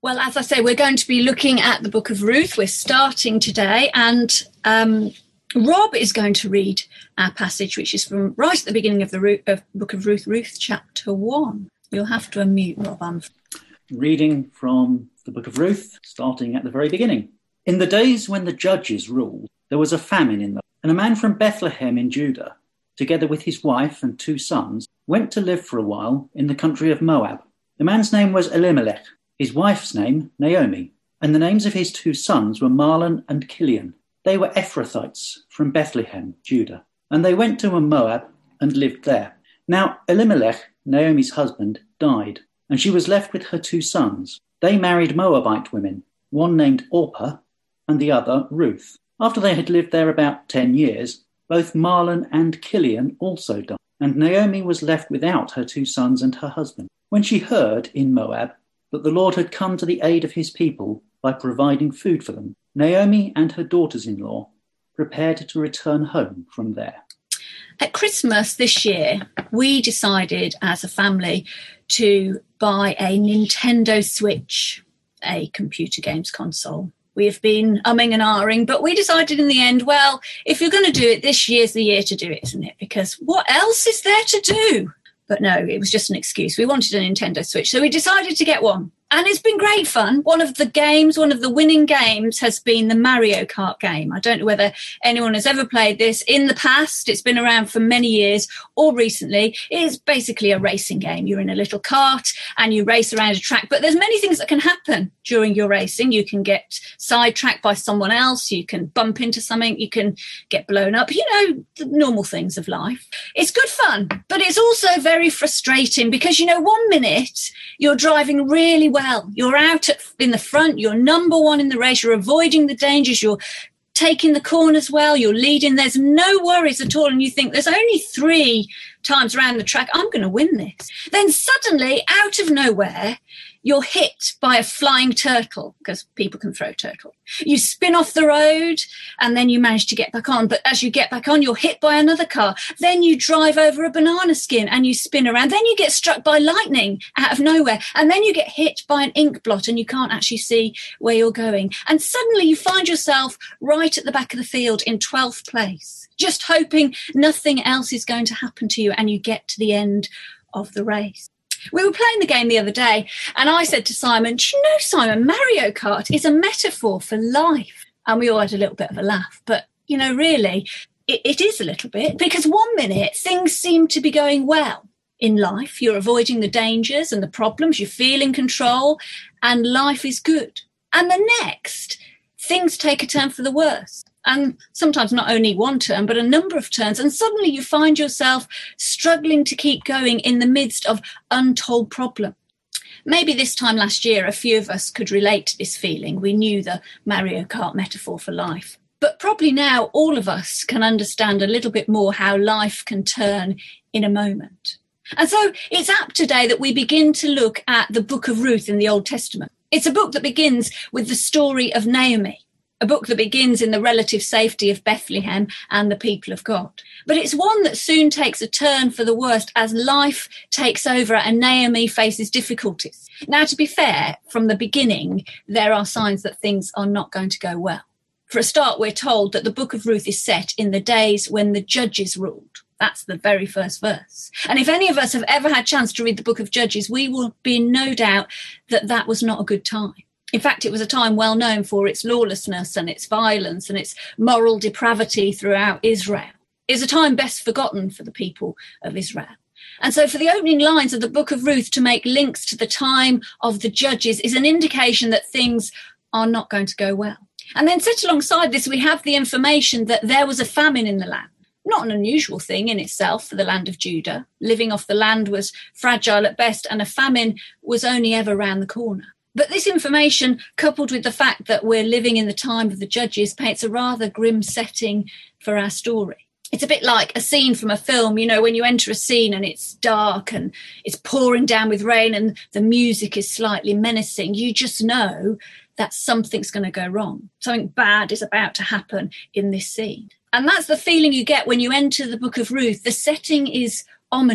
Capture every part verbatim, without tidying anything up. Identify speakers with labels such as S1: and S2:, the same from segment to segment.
S1: Well, as I say, we're going to be looking at the Book of Ruth. We're starting today, and um, Rob is going to read our passage, which is from right at the beginning of the Ru- of Book of Ruth, Ruth chapter one. You'll have to unmute, Rob. I'm...
S2: Reading from the Book of Ruth, starting at the very beginning. In the days when the judges ruled, there was a famine in the and a man from Bethlehem in Judah, together with his wife and two sons, went to live for a while in the country of Moab. The man's name was Elimelech, his wife's name Naomi, and the names of his two sons were Mahlon and Kilian. They were Ephrathites from Bethlehem, Judah, and they went to Moab and lived there. Now Elimelech, Naomi's husband, died, and she was left with her two sons. They married Moabite women, one named Orpah and the other Ruth. After they had lived there about ten years, both Mahlon and Kilian also died, and Naomi was left without her two sons and her husband. When she heard in Moab that the Lord had come to the aid of his people by providing food for them, Naomi and her daughters-in-law prepared to return home from there.
S1: At Christmas this year, we decided as a family to buy a Nintendo Switch, a computer games console. We have been umming and ahhing, but we decided in the end, well, if you're going to do it, this year's the year to do it, isn't it? Because what else is there to do? But no, it was just an excuse. We wanted a Nintendo Switch, so we decided to get one. And it's been great fun. One of the games, one of the winning games has been the Mario Kart game. I don't know whether anyone has ever played this in the past. It's been around for many years or recently. It is basically a racing game. You're in a little cart and you race around a track. But there's many things that can happen during your racing. You can get sidetracked by someone else. You can bump into something. You can get blown up. You know, the normal things of life. It's good fun, but it's also very frustrating because, you know, one minute you're driving really well. You're out at, in the front, you're number one in the race, you're avoiding the dangers, you're taking the corners well, you're leading, there's no worries at all, and you think there's only three times around the track, I'm going to win this. Then suddenly, out of nowhere, you're hit by a flying turtle, because people can throw turtle. You spin off the road and then you manage to get back on. But as you get back on, you're hit by another car. Then you drive over a banana skin and you spin around. Then you get struck by lightning out of nowhere. And then you get hit by an ink blot and you can't actually see where you're going. And suddenly you find yourself right at the back of the field in twelfth place, just hoping nothing else is going to happen to you and you get to the end of the race. We were playing the game the other day and I said to Simon, do you know, Simon, Mario Kart is a metaphor for life. And we all had a little bit of a laugh. But, you know, really, it, it is a little bit because one minute things seem to be going well in life. You're avoiding the dangers and the problems. You feel in control and life is good. And the next, things take a turn for the worse. And sometimes not only one turn, but a number of turns. And suddenly you find yourself struggling to keep going in the midst of untold problems. Maybe this time last year, a few of us could relate to this feeling. We knew the Mario Kart metaphor for life. But probably now all of us can understand a little bit more how life can turn in a moment. And so it's apt today that we begin to look at the book of Ruth in the Old Testament. It's a book that begins with the story of Naomi. A book that begins in the relative safety of Bethlehem and the people of God. But it's one that soon takes a turn for the worst as life takes over and Naomi faces difficulties. Now, to be fair, from the beginning, there are signs that things are not going to go well. For a start, we're told that the book of Ruth is set in the days when the judges ruled. That's the very first verse. And if any of us have ever had a chance to read the book of Judges, we will be in no doubt that that was not a good time. In fact, it was a time well known for its lawlessness and its violence and its moral depravity throughout Israel. It was a time best forgotten for the people of Israel. And so for the opening lines of the book of Ruth to make links to the time of the judges is an indication that things are not going to go well. And then set alongside this, we have the information that there was a famine in the land. Not an unusual thing in itself for the land of Judah. Living off the land was fragile at best, and a famine was only ever round the corner. But this information, coupled with the fact that we're living in the time of the judges, paints a rather grim setting for our story. It's a bit like a scene from a film, you know, when you enter a scene and it's dark and it's pouring down with rain and the music is slightly menacing. You just know that something's going to go wrong. Something bad is about to happen in this scene. And that's the feeling you get when you enter the book of Ruth. The setting is ominous.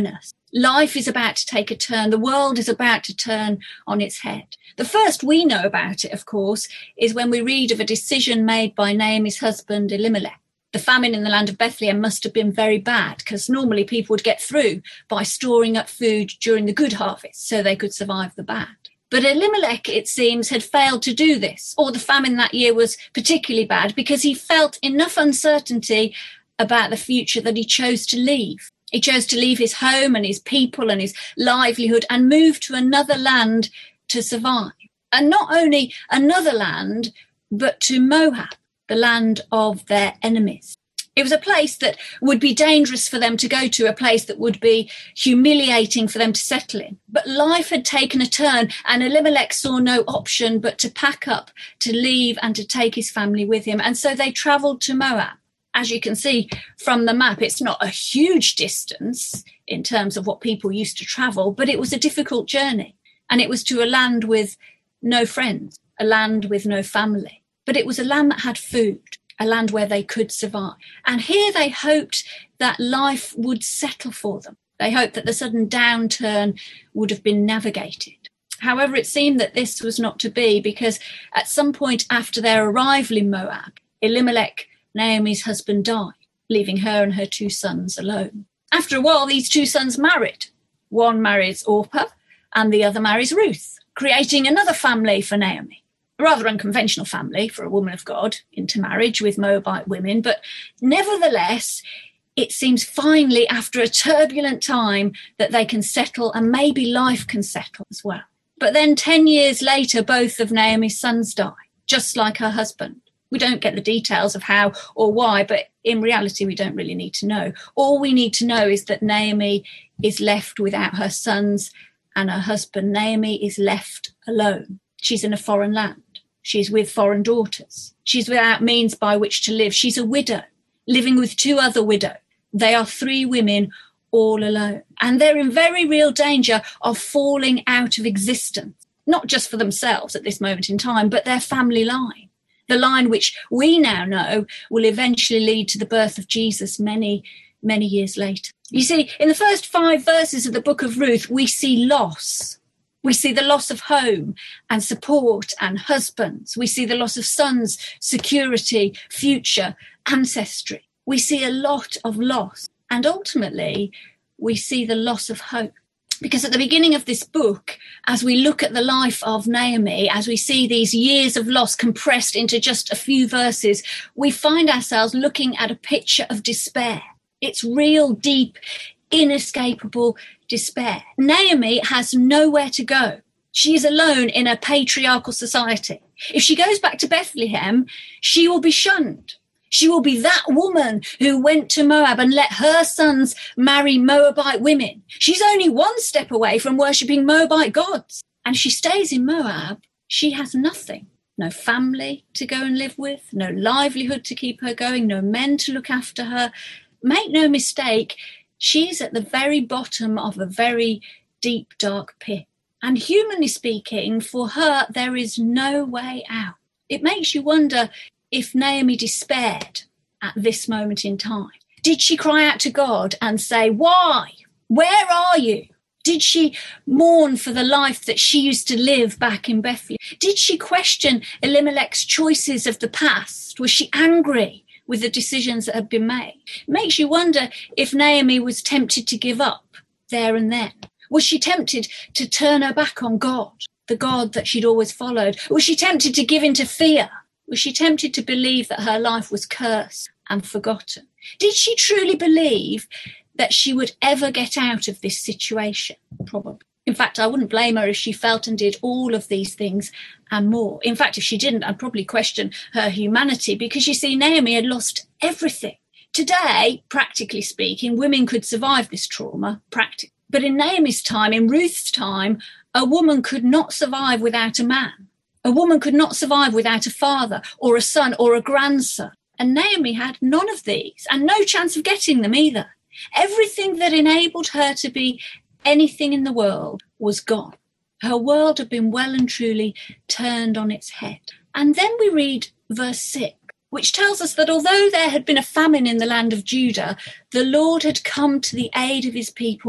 S1: Life is about to take a turn. The world is about to turn on its head. The first we know about it, of course, is when we read of a decision made by Naomi's husband, Elimelech. The famine in the land of Bethlehem must have been very bad, because normally people would get through by storing up food during the good harvest so they could survive the bad. But Elimelech, it seems, had failed to do this, or the famine that year was particularly bad because he felt enough uncertainty about the future that he chose to leave. He chose to leave his home and his people and his livelihood and move to another land to survive. And not only another land, but to Moab, the land of their enemies. It was a place that would be dangerous for them to go to, a place that would be humiliating for them to settle in. But life had taken a turn, and Elimelech saw no option but to pack up, to leave and to take his family with him. And so they travelled to Moab. As you can see from the map, it's not a huge distance in terms of what people used to travel, but it was a difficult journey. And it was to a land with no friends, a land with no family. But it was a land that had food, a land where they could survive. And here they hoped that life would settle for them. They hoped that the sudden downturn would have been navigated. However, it seemed that this was not to be, because at some point after their arrival in Moab, Elimelech, Naomi's husband, died, leaving her and her two sons alone. After a while, these two sons married. One marries Orpah and the other marries Ruth, creating another family for Naomi. A rather unconventional family for a woman of God into marriage with Moabite women, but nevertheless, it seems finally after a turbulent time that they can settle, and maybe life can settle as well. But then ten years later, both of Naomi's sons die, just like her husband. We don't get the details of how or why, but in reality, we don't really need to know. All we need to know is that Naomi is left without her sons and her husband. Naomi is left alone. She's in a foreign land. She's with foreign daughters. She's without means by which to live. She's a widow, living with two other widows. They are three women all alone. And they're in very real danger of falling out of existence, not just for themselves at this moment in time, but their family line. The line which we now know will eventually lead to the birth of Jesus many, many years later. You see, in the first five verses of the book of Ruth, we see loss. We see the loss of home and support and husbands. We see the loss of sons, security, future, ancestry. We see a lot of loss. And ultimately, we see the loss of hope. Because at the beginning of this book, as we look at the life of Naomi, as we see these years of loss compressed into just a few verses, we find ourselves looking at a picture of despair. It's real, deep, inescapable despair. Naomi has nowhere to go. She is alone in a patriarchal society. If she goes back to Bethlehem, she will be shunned. She will be that woman who went to Moab and let her sons marry Moabite women. She's only one step away from worshipping Moabite gods. And she stays in Moab. She has nothing. No family to go and live with, no livelihood to keep her going, no men to look after her. Make no mistake, she's at the very bottom of a very deep, dark pit. And humanly speaking, for her, there is no way out. It makes you wonder if Naomi despaired at this moment in time. Did she cry out to God and say, why? Where are you? Did she mourn for the life that she used to live back in Bethlehem? Did she question Elimelech's choices of the past? Was she angry with the decisions that had been made? It makes you wonder if Naomi was tempted to give up there and then. Was she tempted to turn her back on God, the God that she'd always followed? Was she tempted to give in to fear? Was she tempted to believe that her life was cursed and forgotten? Did she truly believe that she would ever get out of this situation? Probably. In fact, I wouldn't blame her if she felt and did all of these things and more. In fact, if she didn't, I'd probably question her humanity, because you see, Naomi had lost everything. Today, practically speaking, women could survive this trauma, practically. But in Naomi's time, in Ruth's time, a woman could not survive without a man. A woman could not survive without a father or a son or a grandson. And Naomi had none of these and no chance of getting them either. Everything that enabled her to be anything in the world was gone. Her world had been well and truly turned on its head. And then we read verse six, which tells us that although there had been a famine in the land of Judah, the Lord had come to the aid of his people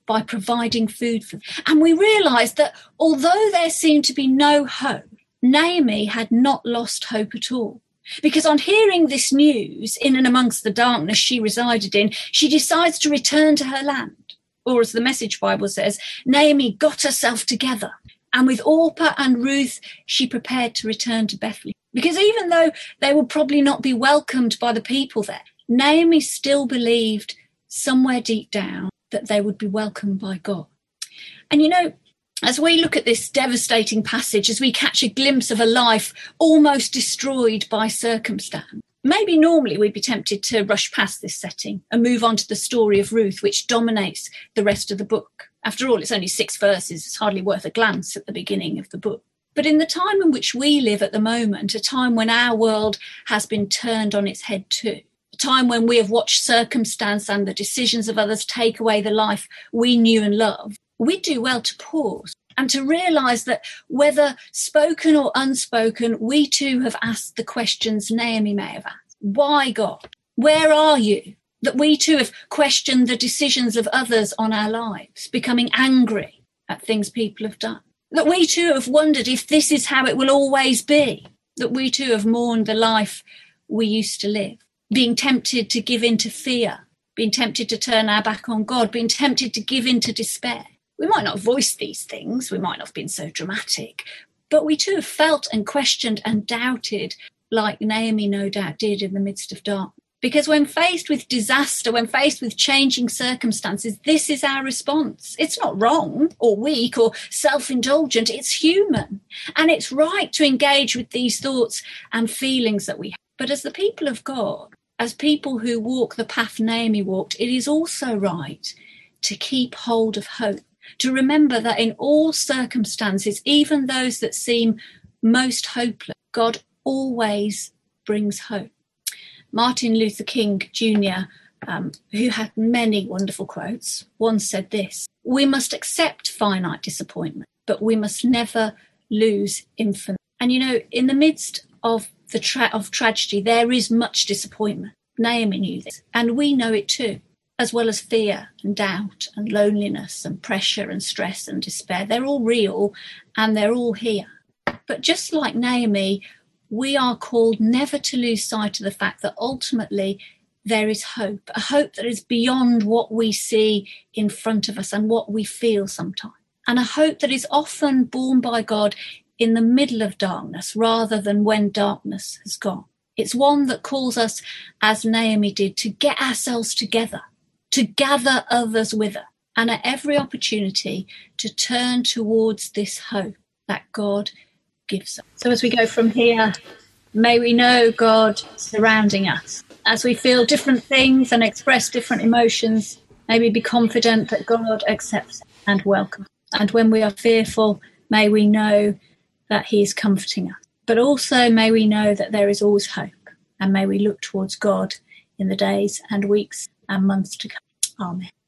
S1: by providing food for them. And we realised that although there seemed to be no hope, Naomi had not lost hope at all. Because on hearing this news, in and amongst the darkness she resided in, she decides to return to her land. Or as the Message Bible says, Naomi got herself together. And with Orpah and Ruth, she prepared to return to Bethlehem. Because even though they would probably not be welcomed by the people there, Naomi still believed somewhere deep down that they would be welcomed by God. And you know, as we look at this devastating passage, as we catch a glimpse of a life almost destroyed by circumstance, maybe normally we'd be tempted to rush past this setting and move on to the story of Ruth, which dominates the rest of the book. After all, it's only six verses. It's hardly worth a glance at the beginning of the book. But in the time in which we live at the moment, a time when our world has been turned on its head too, a time when we have watched circumstance and the decisions of others take away the life we knew and loved, we do well to pause and to realise that whether spoken or unspoken, we too have asked the questions Naomi may have asked. Why, God? Where are you? That we too have questioned the decisions of others on our lives, becoming angry at things people have done. That we too have wondered if this is how it will always be. That we too have mourned the life we used to live, being tempted to give in to fear, being tempted to turn our back on God, being tempted to give in to despair. We might not voice these things, we might not have been so dramatic, but we too have felt and questioned and doubted, like Naomi no doubt did in the midst of darkness. Because when faced with disaster, when faced with changing circumstances, this is our response. It's not wrong or weak or self-indulgent, it's human. And it's right to engage with these thoughts and feelings that we have. But as the people of God, as people who walk the path Naomi walked, it is also right to keep hold of hope. To remember that in all circumstances, even those that seem most hopeless, God always brings hope. Martin Luther King Junior, um, who had many wonderful quotes, once said this: "We must accept finite disappointment, but we must never lose infinite." And you know, in the midst of the tra- of tragedy, there is much disappointment. Naomi knew this, and we know it too. As well as fear and doubt and loneliness and pressure and stress and despair. They're all real and they're all here. But just like Naomi, we are called never to lose sight of the fact that ultimately there is hope, a hope that is beyond what we see in front of us and what we feel sometimes. And a hope that is often born by God in the middle of darkness rather than when darkness has gone. It's one that calls us, as Naomi did, to get ourselves together, to gather others with her, and at every opportunity to turn towards this hope that God gives us. So as we go from here, may we know God surrounding us. As we feel different things and express different emotions, may we be confident that God accepts and welcomes. And when we are fearful, may we know that he is comforting us. But also may we know that there is always hope, and may we look towards God in the days and weeks and months to come. Amen.